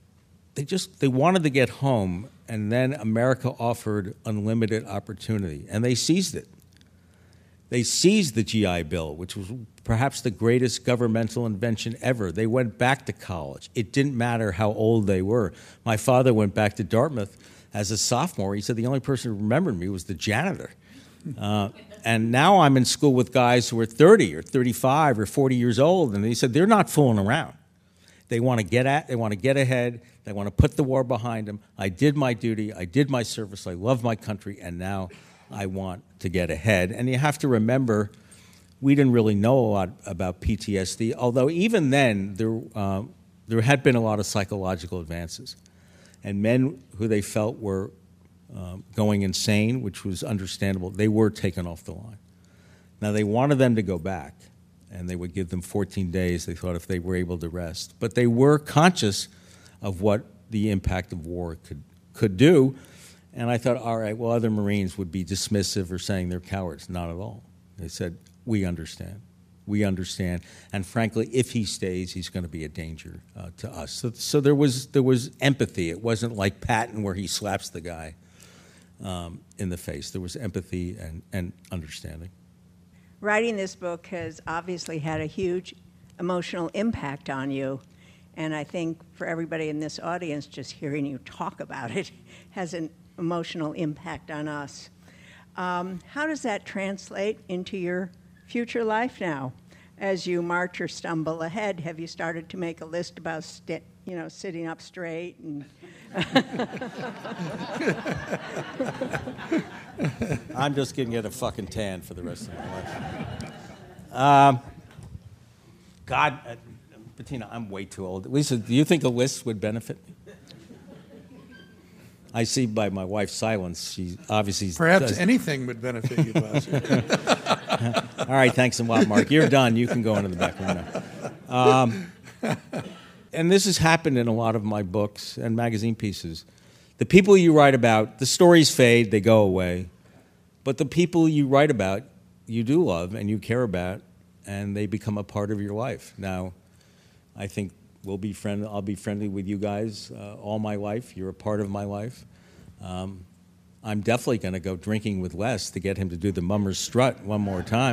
they wanted to get home, and then America offered unlimited opportunity, and they seized it. They seized the GI Bill, which was perhaps the greatest governmental invention ever. They went back to college. It didn't matter how old they were. My father went back to Dartmouth as a sophomore. He said the only person who remembered me was the janitor. And now I'm in school with guys who are 30 or 35 or 40 years old, and he said they're not fooling around. They want to get ahead. They want to put the war behind them. I did my duty. I did my service. I love my country, and now I want to get ahead. And you have to remember, we didn't really know a lot about PTSD, although even then there had been a lot of psychological advances. And men who they felt were going insane, which was understandable, they were taken off the line. Now, they wanted them to go back, and they would give them 14 days, they thought, if they were able to rest. But they were conscious of what the impact of war could do. And I thought, all right, well, other Marines would be dismissive or saying they're cowards. Not at all. They said, we understand. We understand. And frankly, if he stays, he's going to be a danger to us. So there was empathy. It wasn't like Patton where he slaps the guy in the face. There was empathy and understanding. Writing this book has obviously had a huge emotional impact on you. And I think for everybody in this audience, just hearing you talk about it has an emotional impact on us. How does that translate into your future life now? As you march or stumble ahead, have you started to make a list about sitting up straight? And I'm just going to get a fucking tan for the rest of my life. Bettina, I'm way too old. Lisa, do you think a list would benefit me? I see by my wife's silence, she obviously Perhaps anything would benefit you, boss. All right, thanks a lot, Mark. You're done. You can go into the back room now. And this has happened in a lot of my books and magazine pieces. The people you write about, the stories fade, they go away. But the people you write about, you do love and you care about, and they become a part of your life. Now, I think I'll be friendly with you guys all my life. You're a part of my life. I'm definitely going to go drinking with Les to get him to do the Mummers Strut one more time.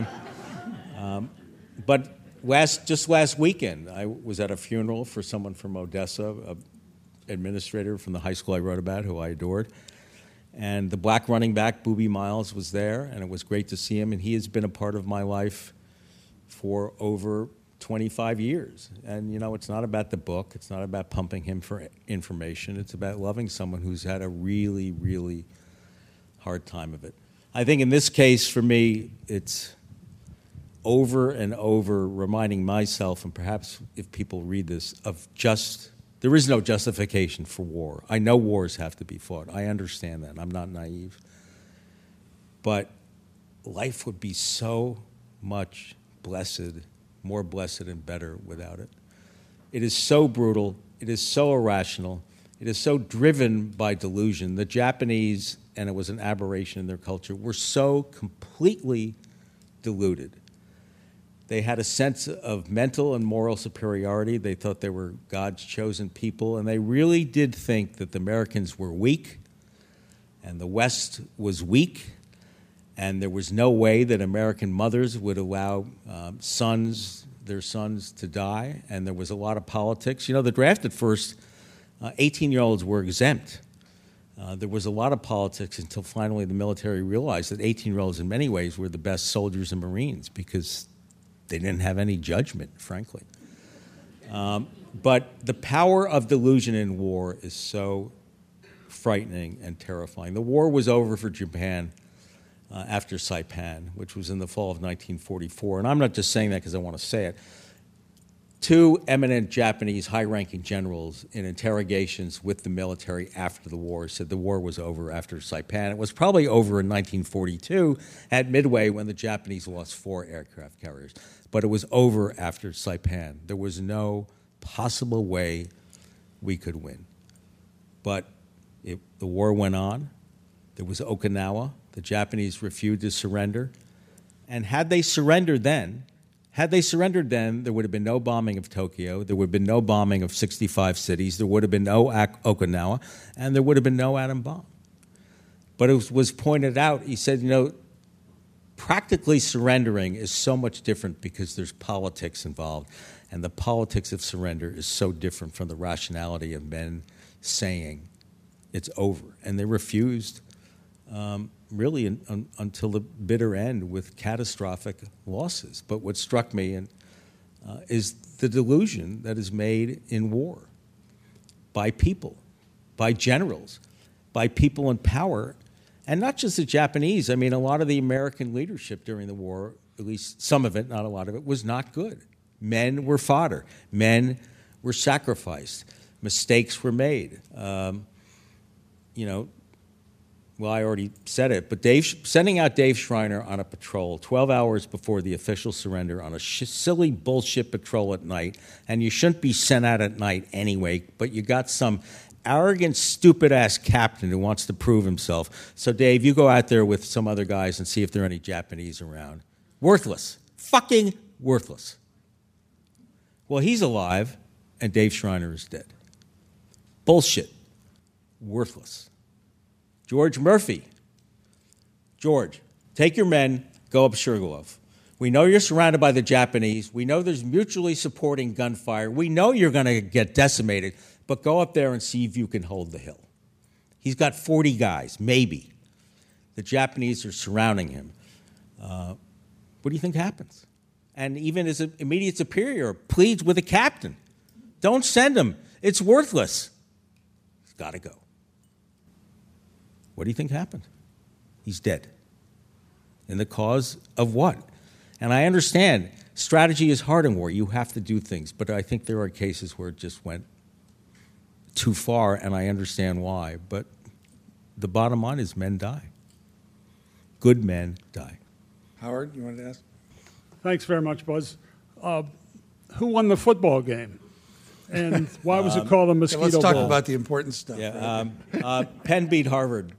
But just last weekend, I was at a funeral for someone from Odessa, an administrator from the high school I wrote about, who I adored. And the black running back, Boobie Miles, was there, and it was great to see him. And he has been a part of my life for over 25 years. And, you know, it's not about the book. It's not about pumping him for information. It's about loving someone who's had a really, really hard time of it. I think in this case, for me, it's over and over reminding myself, and perhaps if people read this, of just, there is no justification for war. I know wars have to be fought. I understand that. I'm not naive. But life would be so much more blessed and better without it. It is so brutal. It is so irrational. It is so driven by delusion. The Japanese, and it was an aberration in their culture, were so completely deluded. They had a sense of mental and moral superiority. They thought they were God's chosen people, and they really did think that the Americans were weak and the West was weak, and there was no way that American mothers would allow their sons to die, and there was a lot of politics. You know, the draft at first, 18-year-olds were exempt. There was a lot of politics until finally the military realized that 18-year-olds in many ways were the best soldiers and Marines because they didn't have any judgment, frankly. But the power of delusion in war is so frightening and terrifying. The war was over for Japan after Saipan, which was in the fall of 1944. And I'm not just saying that because I want to say it. Two eminent Japanese high-ranking generals in interrogations with the military after the war said the war was over after Saipan. It was probably over in 1942 at Midway when the Japanese lost 4 aircraft carriers. But it was over after Saipan. There was no possible way we could win. But the war went on. There was Okinawa. The Japanese refused to surrender. And had they surrendered then, there would have been no bombing of Tokyo, there would have been no bombing of 65 cities, there would have been no Okinawa, and there would have been no atom bomb. But it was pointed out, he said, you know, practically surrendering is so much different because there's politics involved, and the politics of surrender is so different from the rationality of men saying it's over. And they refused really until the bitter end with catastrophic losses. But what struck me is the delusion that is made in war by people, by generals, by people in power, and not just the Japanese. I mean, a lot of the American leadership during the war, at least some of it, not a lot of it, was not good. Men were fodder. Men were sacrificed. Mistakes were made. Well, I already said it, but sending out Dave Schreiner on a patrol 12 hours before the official surrender on a silly bullshit patrol at night, and you shouldn't be sent out at night anyway, but you got some arrogant, stupid-ass captain who wants to prove himself. So, Dave, you go out there with some other guys and see if there are any Japanese around. Worthless. Fucking worthless. Well, he's alive, and Dave Schreiner is dead. Bullshit. Worthless. George Murphy. George, take your men, go up Sugarloaf. We know you're surrounded by the Japanese. We know there's mutually supporting gunfire. We know you're going to get decimated, but go up there and see if you can hold the hill. He's got 40 guys, maybe. The Japanese are surrounding him. What do you think happens? And even his immediate superior pleads with the captain. Don't send him. It's worthless. He's got to go. What do you think happened? He's dead. In the cause of what? And I understand strategy is hard in war. You have to do things. But I think there are cases where it just went too far, and I understand why. But the bottom line is men die. Good men die. Howard, you wanted to ask? Thanks very much, Buzz. Who won the football game? And why was it called a mosquito Let's talk bowl? about the important stuff. Yeah, Penn beat Harvard.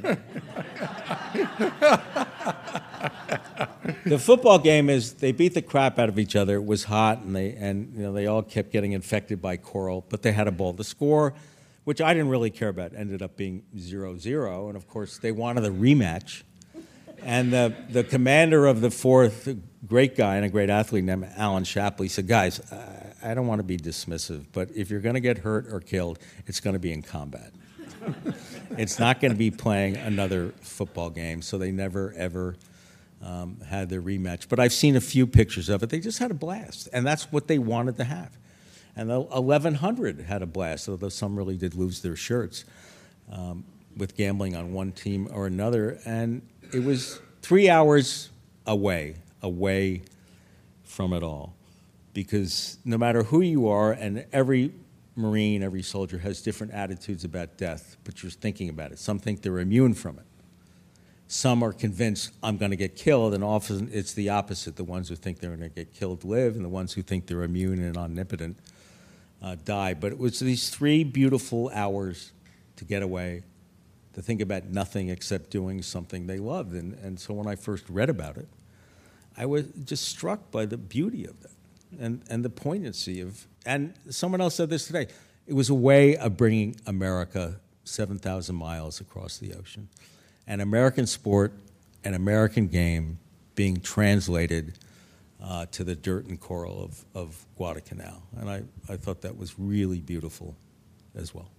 The football game is they beat the crap out of each other. It was hot, and they all kept getting infected by coral, but they had a ball. The score which I didn't really care about, ended up being 0-0. And, of course, they wanted a rematch. And the commander of the 4th, a great guy and a great athlete named Alan Shapley, said, guys, I don't want to be dismissive, but if you're going to get hurt or killed, it's going to be in combat. It's not going to be playing another football game. So they never, ever had their rematch. But I've seen a few pictures of it. They just had a blast. And that's what they wanted to have. And the 1,100 had a blast, although some really did lose their shirts with gambling on one team or another. And it was 3 hours away from it all. Because no matter who you are, and every Marine, every soldier has different attitudes about death, but you're thinking about it. Some think they're immune from it. Some are convinced, I'm going to get killed, and often it's the opposite. The ones who think they're going to get killed live, and the ones who think they're immune and omnipotent die. But it was these 3 beautiful hours to get away, to think about nothing except doing something they loved. And so when I first read about it, I was just struck by the beauty of that and the poignancy of, and someone else said this today, it was a way of bringing America 7,000 miles across the ocean. An American sport, an American game being translated to the dirt and coral of Guadalcanal. And I thought that was really beautiful as well.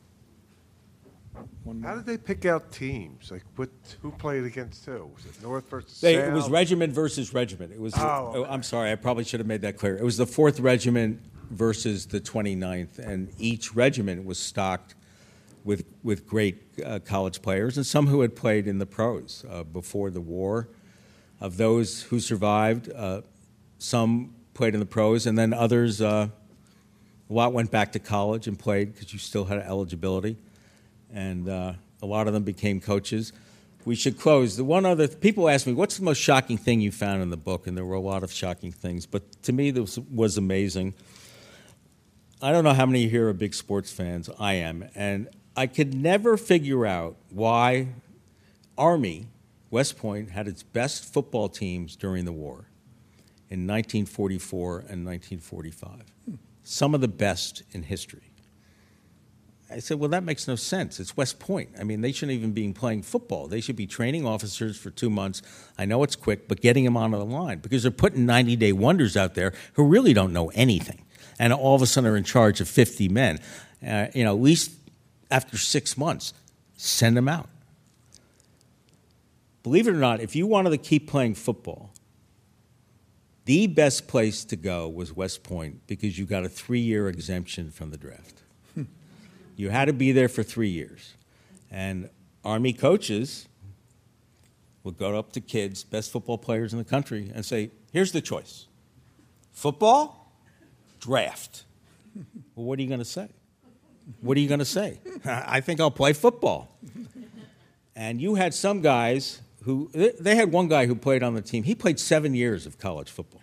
How did they pick out teams? Like, who played against who? Was it North versus South? It was regiment versus regiment. It was. Okay. I'm sorry, I probably should have made that clear. It was the 4th Regiment versus the 29th, and each regiment was stocked with great college players, and some who had played in the pros before the war. Of those who survived, some played in the pros, and then others, a lot went back to college and played because you still had eligibility. And a lot of them became coaches. We should close. The one other, people ask me, what's the most shocking thing you found in the book? And there were a lot of shocking things. But to me, this was amazing. I don't know how many here are big sports fans. I am. And I could never figure out why Army, West Point, had its best football teams during the war in 1944 and 1945. Some of the best in history. I said, well, that makes no sense. It's West Point. I mean, they shouldn't even be playing football. They should be training officers for 2 months. I know it's quick, but getting them onto the line because they're putting 90-day wonders out there who really don't know anything. And all of a sudden are in charge of 50 men. At least after 6 months, send them out. Believe it or not, if you wanted to keep playing football, the best place to go was West Point because you got a 3-year exemption from the draft. You had to be there for 3 years. And Army coaches would go up to kids, best football players in the country, and say, here's the choice. Football, draft. Well, what are you going to say? What are you going to say? I think I'll play football. And you had some guys who, they had one guy who played on the team. He played 7 years of college football.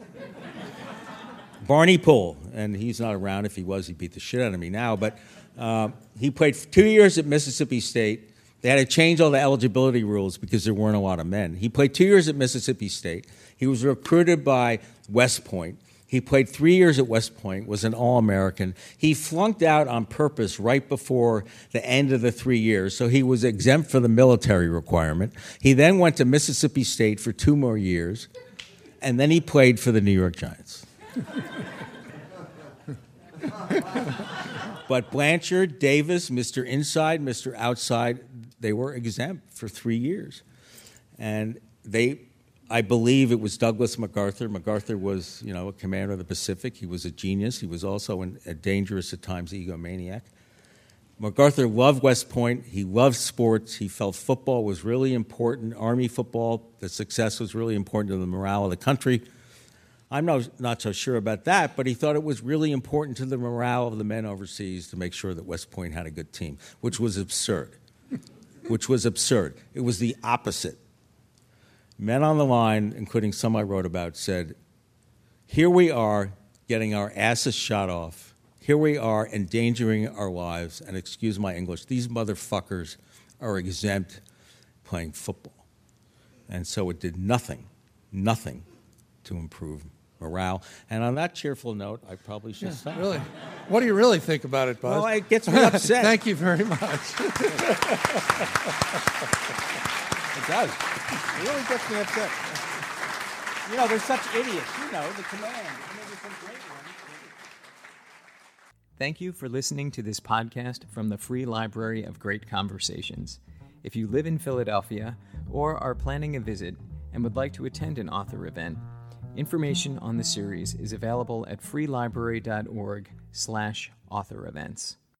Barney Poole, and he's not around. If he was, he beat the shit out of me now. But he played 2 years at Mississippi State. They had to change all the eligibility rules because there weren't a lot of men. He played 2 years at Mississippi State. He was recruited by West Point. He played 3 years at West Point, was an All-American. He flunked out on purpose right before the end of the 3 years, so he was exempt for the military requirement. He then went to Mississippi State for 2 more years, and then he played for the New York Giants. But Blanchard, Davis, Mr. Inside, Mr. Outside, they were exempt for 3 years. And I believe it was Douglas MacArthur. MacArthur was, a commander of the Pacific. He was a genius. He was also a dangerous, at times, egomaniac. MacArthur loved West Point. He loved sports. He felt football was really important, Army football, the success was really important to the morale of the country. I'm not so sure about that, but he thought it was really important to the morale of the men overseas to make sure that West Point had a good team, which was absurd. It was the opposite. Men on the line, including some I wrote about, said, here we are getting our asses shot off. Here we are endangering our lives. And excuse my English, these motherfuckers are exempt playing football. And so it did nothing to improve morale. And on that cheerful note, I probably should stop. Really? What do you really think about it, Buzz? Well, it gets me upset. Thank you very much. It does. It really gets me upset. You know, there's such idiots. You know, the command. I mean, there's some great ones. Thank you for listening to this podcast from the Free Library of Great Conversations. If you live in Philadelphia or are planning a visit and would like to attend an author event, information on the series is available at freelibrary.org/author events.